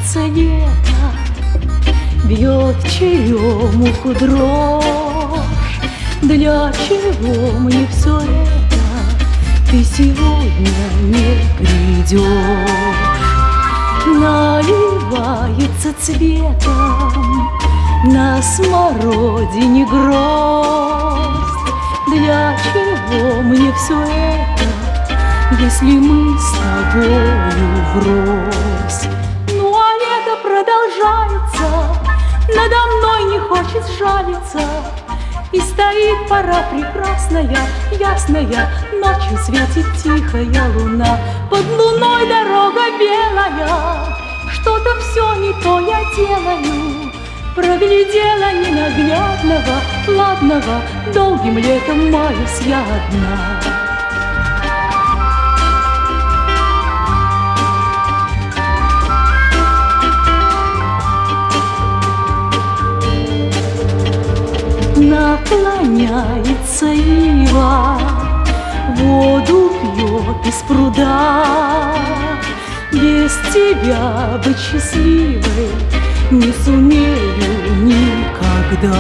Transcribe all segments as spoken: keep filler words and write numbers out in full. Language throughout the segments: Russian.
Начинается лето, бьет черемуху дрожь. Для чего мне все это? Ты сегодня не придешь. Наливается цветом на смородине гроздь. Для чего мне все это, если мы с тобою врозь? Ну а лето продолжается, надо мной не хочет жалиться. И стоит пора прекрасная, ясная, ночью светит тихая луна. Под луной дорога белая, что-то все не то я делаю. Проглядела ненаглядного, ладного, долгим летом маюсь я одна. Наклоняется ива, воду пьет из пруда. Без тебя быть счастливой не сумею никогда.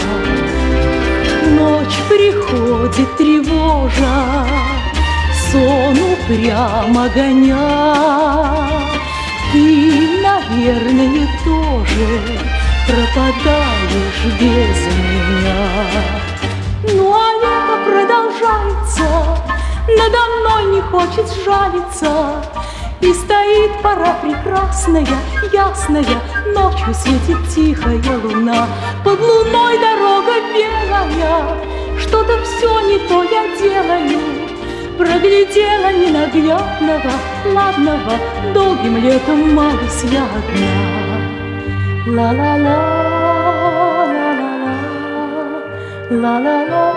Ночь приходит тревожа, сон упрямо гоня. Ты, наверное, тоже пропадаешь без меня. Ну а лето продолжается, надо мной не хочет жалиться. И стоит пора прекрасная, ясная, ночью светит тихая луна. Под луной дорога белая, что-то все не то я делаю. Проглядела ненаглядного, ладного, долгим летом маюсь я одна. La la la, la la la, la la la.